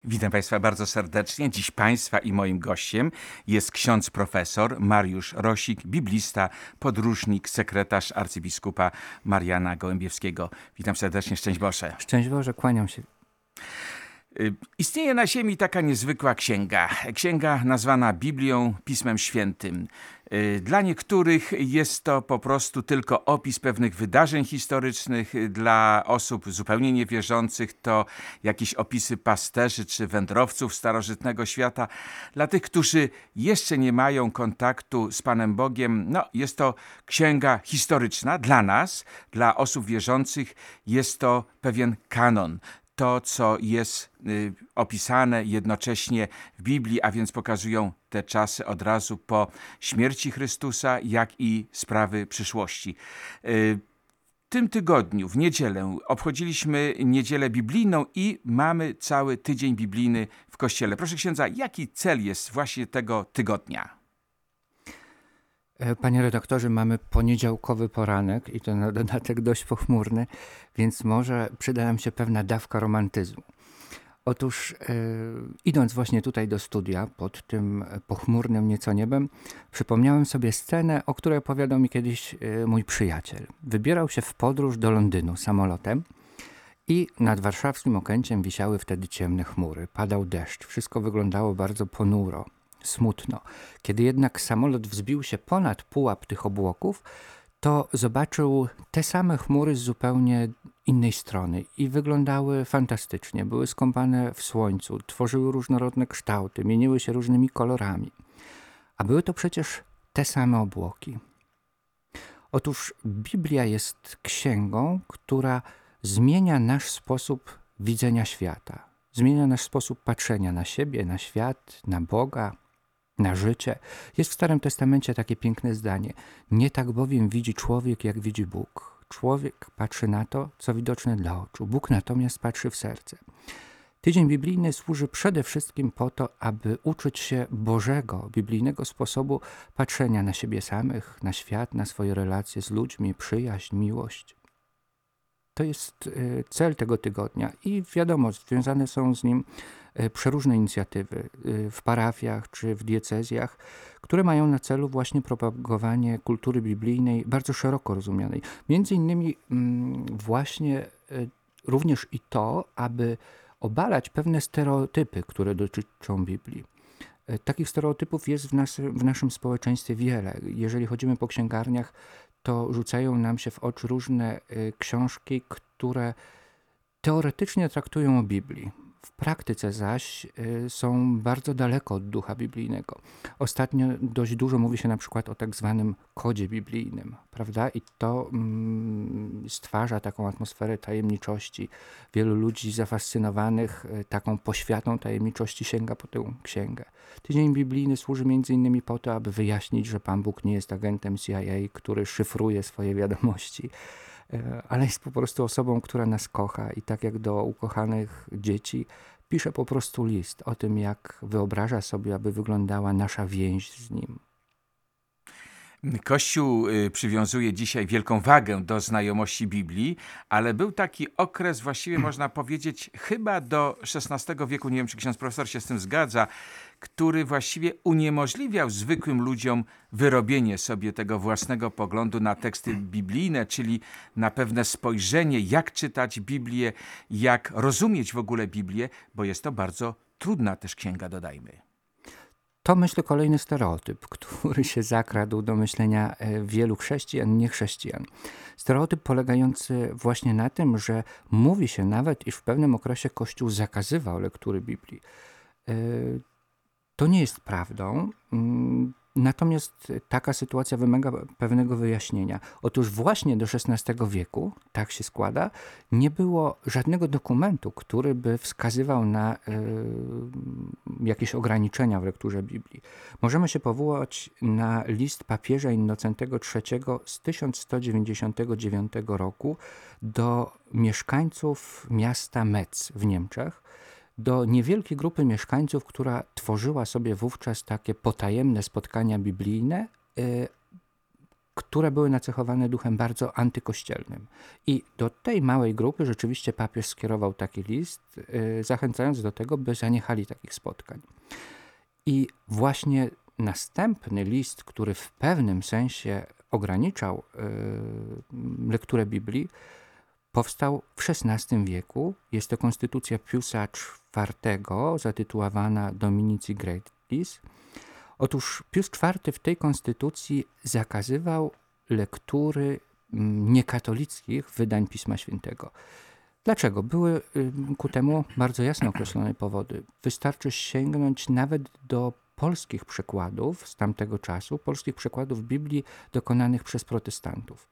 Witam Państwa bardzo serdecznie. Dziś Państwa i moim gościem jest ksiądz profesor Mariusz Rosik, biblista, podróżnik, sekretarz arcybiskupa Mariana Gołębiewskiego. Witam serdecznie, szczęść Boże. Szczęść Boże, kłaniam się. Istnieje na ziemi taka niezwykła księga. Księga nazwana Biblią, Pismem Świętym. Dla niektórych jest to po prostu tylko opis pewnych wydarzeń historycznych, dla osób zupełnie niewierzących to jakieś opisy pasterzy czy wędrowców starożytnego świata. Dla tych, którzy jeszcze nie mają kontaktu z Panem Bogiem, jest to księga historyczna. Dla nas, dla osób wierzących jest to pewien kanon. To, co jest opisane jednocześnie w Biblii, a więc pokazują te czasy od razu po śmierci Chrystusa, jak i sprawy przyszłości. W tym tygodniu, w niedzielę, obchodziliśmy niedzielę biblijną i mamy cały tydzień biblijny w Kościele. Proszę księdza, jaki cel jest właśnie tego tygodnia? Panie redaktorze, mamy poniedziałkowy poranek i to na dodatek dość pochmurny, więc może przyda nam się pewna dawka romantyzmu. Otóż idąc właśnie tutaj do studia, pod tym pochmurnym nieco niebem, przypomniałem sobie scenę, o której opowiadał mi kiedyś mój przyjaciel. Wybierał się w podróż do Londynu samolotem i nad warszawskim Okęciem wisiały wtedy ciemne chmury. Padał deszcz, wszystko wyglądało bardzo ponuro. Smutno. Kiedy jednak samolot wzbił się ponad pułap tych obłoków, to zobaczył te same chmury z zupełnie innej strony i wyglądały fantastycznie. Były skąpane w słońcu, tworzyły różnorodne kształty, mieniły się różnymi kolorami. A były to przecież te same obłoki. Otóż Biblia jest księgą, która zmienia nasz sposób widzenia świata. Zmienia nasz sposób patrzenia na siebie, na świat, na Boga, na życie. Jest w Starym Testamencie takie piękne zdanie. Nie tak bowiem widzi człowiek, jak widzi Bóg. Człowiek patrzy na to, co widoczne dla oczu. Bóg natomiast patrzy w serce. Tydzień biblijny służy przede wszystkim po to, aby uczyć się Bożego, biblijnego sposobu patrzenia na siebie samych, na świat, na swoje relacje z ludźmi, przyjaźń, miłość. To jest cel tego tygodnia i wiadomo, związane są z nim przeróżne inicjatywy w parafiach czy w diecezjach, które mają na celu właśnie propagowanie kultury biblijnej bardzo szeroko rozumianej. Między innymi właśnie również i to, aby obalać pewne stereotypy, które dotyczą Biblii. Takich stereotypów jest w naszym społeczeństwie wiele. Jeżeli chodzimy po księgarniach, to rzucają nam się w oczy różne książki, które teoretycznie traktują o Biblii. W praktyce zaś są bardzo daleko od ducha biblijnego. Ostatnio dość dużo mówi się na przykład o tak zwanym kodzie biblijnym, prawda? I to stwarza taką atmosferę tajemniczości. Wielu ludzi zafascynowanych taką poświatą tajemniczości sięga po tę księgę. Tydzień biblijny służy między innymi po to, aby wyjaśnić, że Pan Bóg nie jest agentem CIA, który szyfruje swoje wiadomości, ale jest po prostu osobą, która nas kocha i tak jak do ukochanych dzieci pisze po prostu list o tym, jak wyobraża sobie, aby wyglądała nasza więź z Nim. Kościół przywiązuje dzisiaj wielką wagę do znajomości Biblii, ale był taki okres, właściwie można powiedzieć, chyba do XVI wieku, nie wiem, czy ksiądz profesor się z tym zgadza, który właściwie uniemożliwiał zwykłym ludziom wyrobienie sobie tego własnego poglądu na teksty biblijne, czyli na pewne spojrzenie, jak czytać Biblię, jak rozumieć w ogóle Biblię, bo jest to bardzo trudna też księga, dodajmy. To, myślę, kolejny stereotyp, który się zakradł do myślenia wielu chrześcijan, niechrześcijan. Stereotyp polegający właśnie na tym, że mówi się nawet, iż w pewnym okresie Kościół zakazywał lektury Biblii. To nie jest prawdą, natomiast taka sytuacja wymaga pewnego wyjaśnienia. Otóż właśnie do XVI wieku, tak się składa, nie było żadnego dokumentu, który by wskazywał na jakieś ograniczenia w lekturze Biblii. Możemy się powołać na list papieża Innocentego III z 1199 roku do mieszkańców miasta Metz w Niemczech, do niewielkiej grupy mieszkańców, która tworzyła sobie wówczas takie potajemne spotkania biblijne, które były nacechowane duchem bardzo antykościelnym. I do tej małej grupy rzeczywiście papież skierował taki list, zachęcając do tego, by zaniechali takich spotkań. I właśnie następny list, który w pewnym sensie ograniczał lekturę Biblii, powstał w XVI wieku. Jest to konstytucja Piusa IV, zatytułowana Dominici Gredis. Otóż Pius IV w tej konstytucji zakazywał lektury niekatolickich wydań Pisma Świętego. Dlaczego? Były ku temu bardzo jasno określone powody. Wystarczy sięgnąć nawet do polskich przekładów z tamtego czasu, polskich przekładów Biblii dokonanych przez protestantów,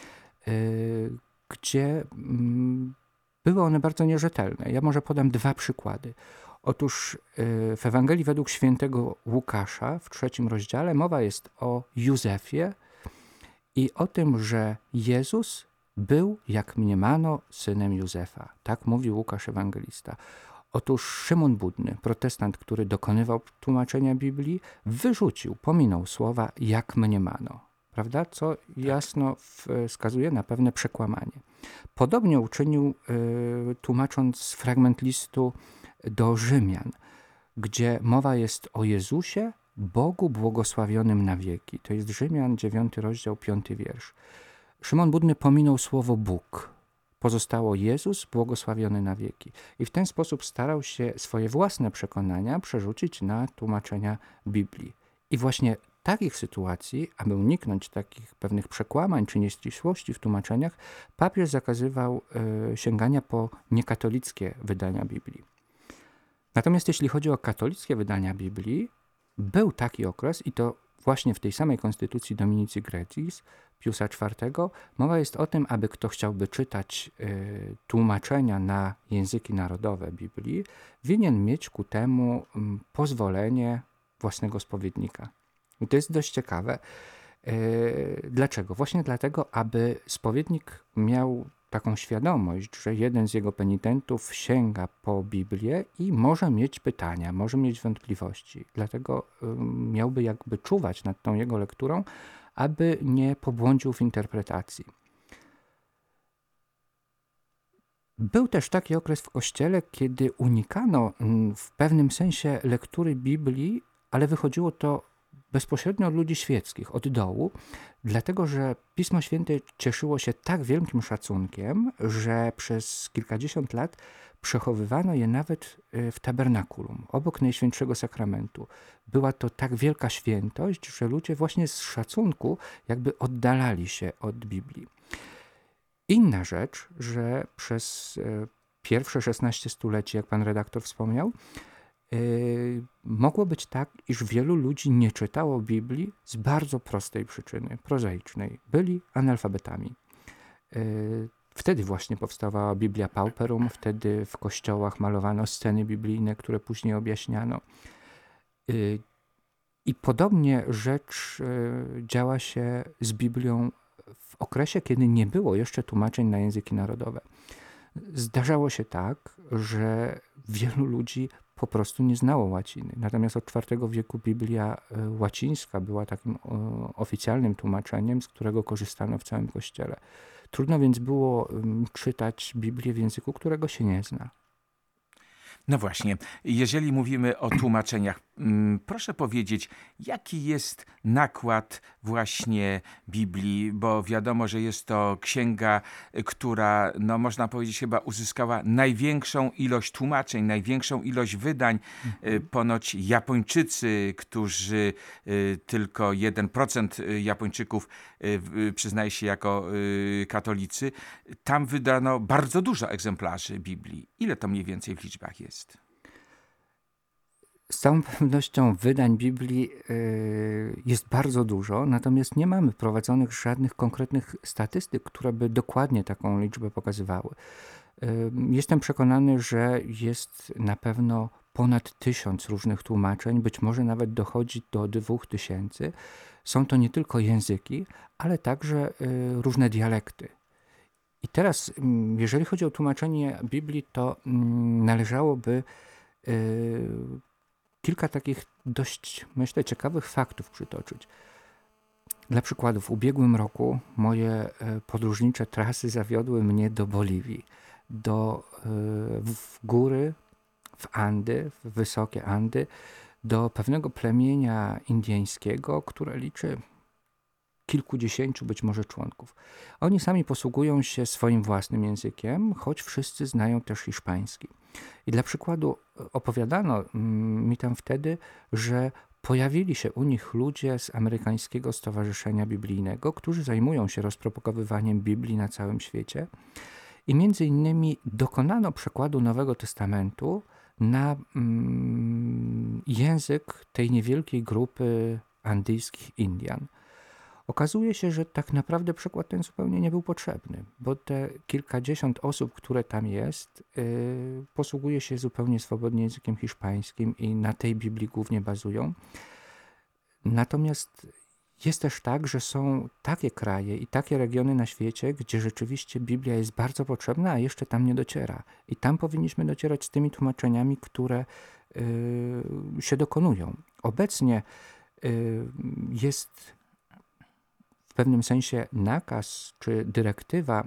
gdzie były one bardzo nierzetelne. Ja może podam 2 przykłady. Otóż w Ewangelii według świętego Łukasza w 3 rozdziale mowa jest o Józefie i o tym, że Jezus był, jak mniemano, synem Józefa. Tak mówi Łukasz Ewangelista. Otóż Szymon Budny, protestant, który dokonywał tłumaczenia Biblii, wyrzucił, pominął słowa jak mniemano. Prawda? Co jasno wskazuje na pewne przekłamanie. Podobnie uczynił tłumacząc fragment listu do Rzymian, gdzie mowa jest o Jezusie, Bogu błogosławionym na wieki. To jest Rzymian 9 rozdział 5 wiersz. Szymon Budny pominął słowo Bóg. Pozostało Jezus błogosławiony na wieki. I w ten sposób starał się swoje własne przekonania przerzucić na tłumaczenia Biblii. I właśnie takich sytuacji, aby uniknąć takich pewnych przekłamań czy nieścisłości w tłumaczeniach, papież zakazywał sięgania po niekatolickie wydania Biblii. Natomiast jeśli chodzi o katolickie wydania Biblii, był taki okres i to właśnie w tej samej konstytucji Dominici Gredis, Piusa IV, mowa jest o tym, aby kto chciałby czytać tłumaczenia na języki narodowe Biblii, winien mieć ku temu pozwolenie własnego spowiednika. I to jest dość ciekawe. Dlaczego? Właśnie dlatego, aby spowiednik miał taką świadomość, że jeden z jego penitentów sięga po Biblię i może mieć pytania, może mieć wątpliwości. Dlatego miałby jakby czuwać nad tą jego lekturą, aby nie pobłądził w interpretacji. Był też taki okres w Kościele, kiedy unikano w pewnym sensie lektury Biblii, ale wychodziło to bezpośrednio od ludzi świeckich, od dołu, dlatego że Pismo Święte cieszyło się tak wielkim szacunkiem, że przez kilkadziesiąt lat przechowywano je nawet w tabernakulum, obok Najświętszego Sakramentu. Była to tak wielka świętość, że ludzie właśnie z szacunku jakby oddalali się od Biblii. Inna rzecz, że przez pierwsze 16 stuleci, jak pan redaktor wspomniał, mogło być tak, iż wielu ludzi nie czytało Biblii z bardzo prostej przyczyny, prozaicznej. Byli analfabetami. Wtedy właśnie powstawała Biblia Pauperum, wtedy w kościołach malowano sceny biblijne, które później objaśniano. I podobnie rzecz działa się z Biblią w okresie, kiedy nie było jeszcze tłumaczeń na języki narodowe. Zdarzało się tak, że wielu ludzi po prostu nie znało łaciny. Natomiast od IV wieku Biblia łacińska była takim oficjalnym tłumaczeniem, z którego korzystano w całym Kościele. Trudno więc było czytać Biblię w języku, którego się nie zna. No właśnie, jeżeli mówimy o tłumaczeniach, proszę powiedzieć, jaki jest nakład właśnie Biblii, bo wiadomo, że jest to księga, która, no można powiedzieć, chyba uzyskała największą ilość tłumaczeń, największą ilość wydań. Ponoć Japończycy, którzy tylko 1% Japończyków przyznaje się jako katolicy, tam wydano bardzo dużo egzemplarzy Biblii. Ile to mniej więcej w liczbach jest? Z całą pewnością wydań Biblii jest bardzo dużo, natomiast nie mamy prowadzonych żadnych konkretnych statystyk, które by dokładnie taką liczbę pokazywały. Jestem przekonany, że jest na pewno ponad 1000 różnych tłumaczeń, być może nawet dochodzi do 2000. Są to nie tylko języki, ale także różne dialekty. I teraz, jeżeli chodzi o tłumaczenie Biblii, to należałoby kilka takich dość, myślę, ciekawych faktów przytoczyć. Dla przykładu, w ubiegłym roku moje podróżnicze trasy zawiodły mnie do Boliwii, w góry, w Andy, w wysokie Andy, do pewnego plemienia indyjskiego, które liczy kilkudziesięciu być może członków. Oni sami posługują się swoim własnym językiem, choć wszyscy znają też hiszpański. I dla przykładu opowiadano mi tam wtedy, że pojawili się u nich ludzie z amerykańskiego Stowarzyszenia Biblijnego, którzy zajmują się rozpropagowywaniem Biblii na całym świecie. I między innymi dokonano przekładu Nowego Testamentu na język tej niewielkiej grupy andyjskich Indian. Okazuje się, że tak naprawdę przekład ten zupełnie nie był potrzebny, bo te kilkadziesiąt osób, które tam jest, posługuje się zupełnie swobodnie językiem hiszpańskim i na tej Biblii głównie bazują. Natomiast jest też tak, że są takie kraje i takie regiony na świecie, gdzie rzeczywiście Biblia jest bardzo potrzebna, a jeszcze tam nie dociera. I tam powinniśmy docierać z tymi tłumaczeniami, które się dokonują. Obecnie jest w pewnym sensie nakaz czy dyrektywa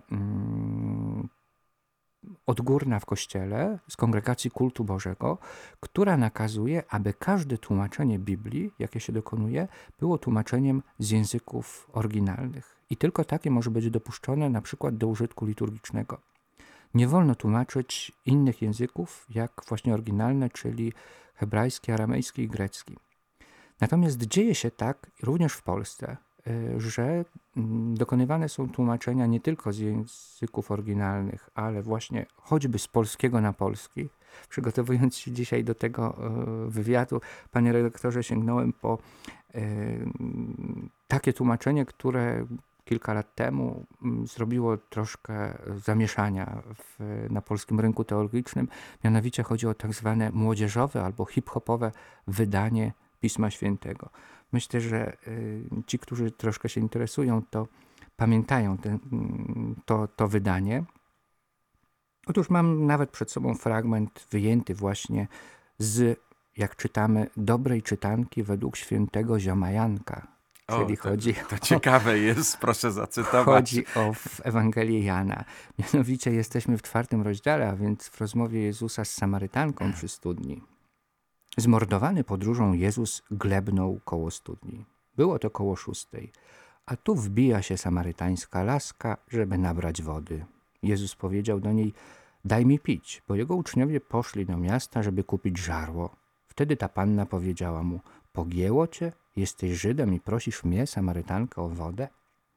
odgórna w Kościele z Kongregacji Kultu Bożego, która nakazuje, aby każde tłumaczenie Biblii, jakie się dokonuje, było tłumaczeniem z języków oryginalnych. I tylko takie może być dopuszczone na przykład do użytku liturgicznego. Nie wolno tłumaczyć innych języków, jak właśnie oryginalne, czyli hebrajski, aramejski i grecki. Natomiast dzieje się tak również w Polsce, że dokonywane są tłumaczenia nie tylko z języków oryginalnych, ale właśnie choćby z polskiego na polski. Przygotowując się dzisiaj do tego wywiadu, panie redaktorze, sięgnąłem po takie tłumaczenie, które kilka lat temu zrobiło troszkę zamieszania na polskim rynku teologicznym. Mianowicie chodzi o tak zwane młodzieżowe albo hip-hopowe wydanie Pisma Świętego. Myślę, że ci, którzy troszkę się interesują, to pamiętają to wydanie. Otóż mam nawet przed sobą fragment wyjęty właśnie z, jak czytamy, dobrej czytanki według świętego Ziomajanka. Czyli to ciekawe jest, proszę zacytować. Chodzi o w Ewangelii Jana. Mianowicie jesteśmy w 4 rozdziale, a więc w rozmowie Jezusa z Samarytanką przy studni. Zmordowany podróżą Jezus glebnął koło studni. Było to koło 6, a tu wbija się samarytańska laska, żeby nabrać wody. Jezus powiedział do niej: daj mi pić, bo jego uczniowie poszli do miasta, żeby kupić żarło. Wtedy ta panna powiedziała mu: pogięło cię? Jesteś Żydem i prosisz mnie, Samarytankę, o wodę?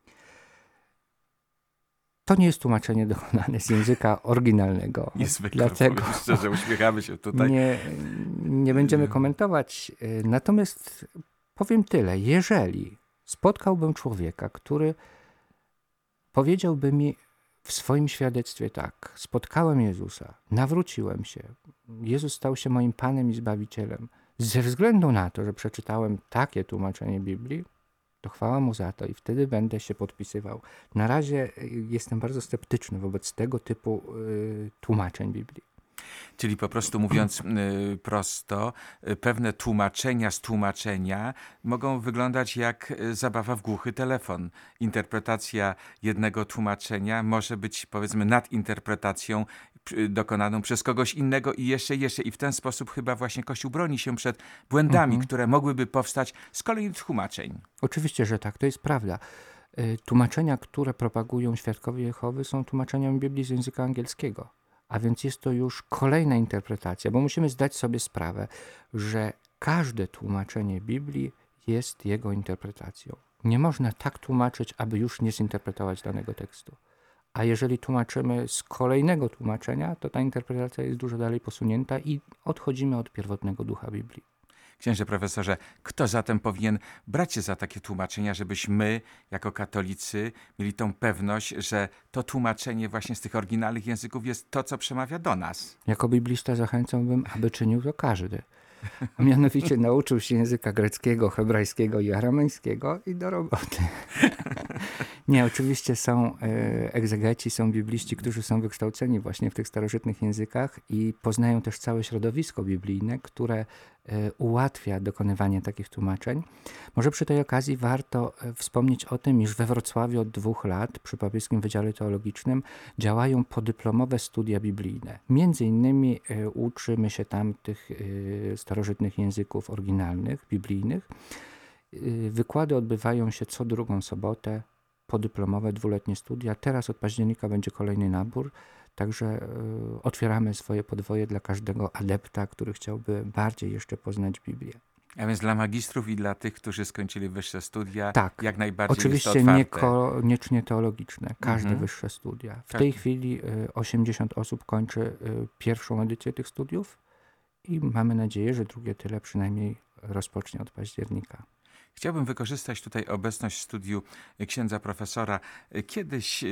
To nie jest tłumaczenie dokonane z języka oryginalnego. Niezwykle, dlatego szczerze, uśmiechamy się tutaj. Nie będziemy komentować. Natomiast powiem tyle. Jeżeli spotkałbym człowieka, który powiedziałby mi w swoim świadectwie tak: spotkałem Jezusa, nawróciłem się, Jezus stał się moim Panem i Zbawicielem, ze względu na to, że przeczytałem takie tłumaczenie Biblii, to chwała mu za to i wtedy będę się podpisywał. Na razie jestem bardzo sceptyczny wobec tego typu tłumaczeń Biblii. Czyli po prostu mówiąc prosto, pewne tłumaczenia z tłumaczenia mogą wyglądać jak zabawa w głuchy telefon. Interpretacja jednego tłumaczenia może być, powiedzmy, nadinterpretacją dokonaną przez kogoś innego i jeszcze. I w ten sposób chyba właśnie Kościół broni się przed błędami, które mogłyby powstać z kolejnych tłumaczeń. Oczywiście, że tak, to jest prawda. Tłumaczenia, które propagują Świadkowie Jehowy, są tłumaczeniami Biblii z języka angielskiego. A więc jest to już kolejna interpretacja, bo musimy zdać sobie sprawę, że każde tłumaczenie Biblii jest jego interpretacją. Nie można tak tłumaczyć, aby już nie zinterpretować danego tekstu. A jeżeli tłumaczymy z kolejnego tłumaczenia, to ta interpretacja jest dużo dalej posunięta i odchodzimy od pierwotnego ducha Biblii. Księże profesorze, kto zatem powinien brać się za takie tłumaczenia, żebyśmy jako katolicy mieli tą pewność, że to tłumaczenie właśnie z tych oryginalnych języków jest to, co przemawia do nas? Jako biblista zachęcałbym, aby czynił to każdy. A mianowicie nauczył się języka greckiego, hebrajskiego i aramejskiego i do roboty. Nie, oczywiście są egzegeci, są bibliści, którzy są wykształceni właśnie w tych starożytnych językach i poznają też całe środowisko biblijne, które ułatwia dokonywanie takich tłumaczeń. Może przy tej okazji warto wspomnieć o tym, iż we Wrocławiu od 2 lat przy Papieskim Wydziale Teologicznym działają podyplomowe studia biblijne. Między innymi uczymy się tam tych starożytnych języków oryginalnych, biblijnych. Wykłady odbywają się co drugą sobotę, podyplomowe 2-letnie studia. Teraz od października będzie kolejny nabór, także otwieramy swoje podwoje dla każdego adepta, który chciałby bardziej jeszcze poznać Biblię. A więc dla magistrów i dla tych, którzy skończyli wyższe studia, Tak, jak najbardziej oczywiście jest to otwarte. niekoniecznie teologiczne, każde wyższe studia. W tej chwili 80 osób kończy pierwszą edycję tych studiów i mamy nadzieję, że drugie tyle przynajmniej rozpocznie od października. Chciałbym wykorzystać tutaj obecność w studiu księdza profesora. Kiedyś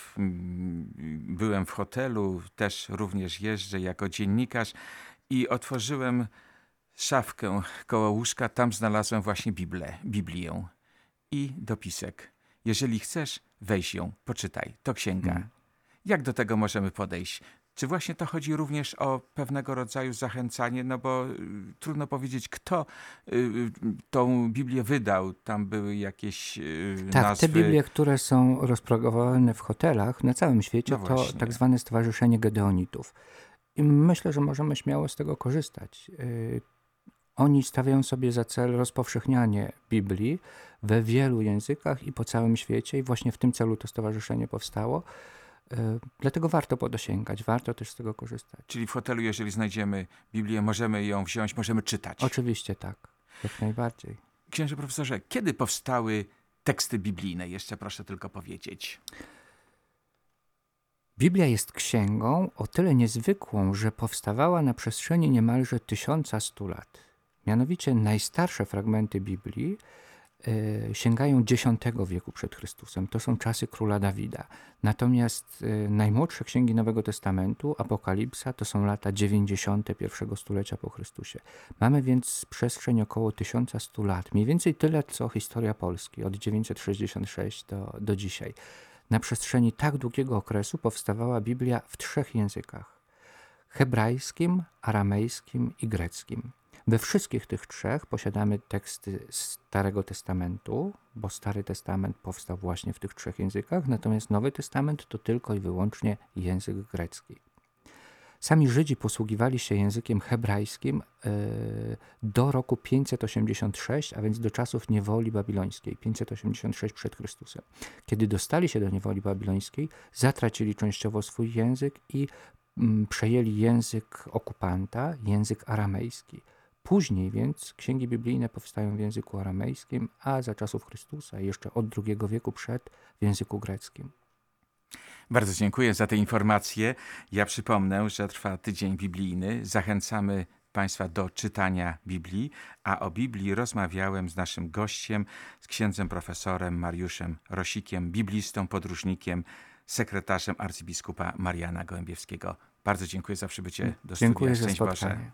byłem w hotelu, też również jeżdżę jako dziennikarz i otworzyłem szafkę koło łóżka. Tam znalazłem właśnie Biblię i dopisek. Jeżeli chcesz, weź ją, poczytaj. To księga. Jak do tego możemy podejść? Czy właśnie to chodzi również o pewnego rodzaju zachęcanie? No bo trudno powiedzieć, kto tą Biblię wydał. Tam były jakieś Tak, nazwy. te Biblie, które są rozpropagowane w hotelach na całym świecie, No to właśnie. tak zwane Stowarzyszenie Gedeonitów. I myślę, że możemy śmiało z tego korzystać. Oni stawiają sobie za cel rozpowszechnianie Biblii we wielu językach i po całym świecie i właśnie w tym celu to stowarzyszenie powstało. Dlatego warto podosięgać, warto też z tego korzystać. Czyli w hotelu, jeżeli znajdziemy Biblię, możemy ją wziąć, możemy czytać. Oczywiście tak, jak najbardziej. Księże profesorze, kiedy powstały teksty biblijne? Jeszcze proszę tylko powiedzieć. Biblia jest księgą o tyle niezwykłą, że powstawała na przestrzeni niemalże 1100 lat. Mianowicie najstarsze fragmenty Biblii sięgają X wieku przed Chrystusem. To są czasy króla Dawida. Natomiast najmłodsze księgi Nowego Testamentu, Apokalipsa, to są lata 90. I stulecia po Chrystusie. Mamy więc przestrzeń około 1100 lat. Mniej więcej tyle, co historia Polski, od 966 do dzisiaj. Na przestrzeni tak długiego okresu powstawała Biblia w 3 językach. Hebrajskim, aramejskim i greckim. We wszystkich tych 3 posiadamy teksty Starego Testamentu, bo Stary Testament powstał właśnie w tych 3 językach, natomiast Nowy Testament to tylko i wyłącznie język grecki. Sami Żydzi posługiwali się językiem hebrajskim do roku 586, a więc do czasów niewoli babilońskiej, 586 przed Chrystusem. Kiedy dostali się do niewoli babilońskiej, zatracili częściowo swój język i przejęli język okupanta, język aramejski. Później więc księgi biblijne powstają w języku aramejskim, a za czasów Chrystusa, jeszcze od II wieku przed, w języku greckim. Bardzo dziękuję za te informacje. Ja przypomnę, że trwa tydzień biblijny. Zachęcamy Państwa do czytania Biblii, a o Biblii rozmawiałem z naszym gościem, z księdzem profesorem Mariuszem Rosikiem, biblistą, podróżnikiem, sekretarzem arcybiskupa Mariana Gołębiewskiego. Bardzo dziękuję za przybycie do studia. Dziękuję za Szczęść Boże. spotkanie.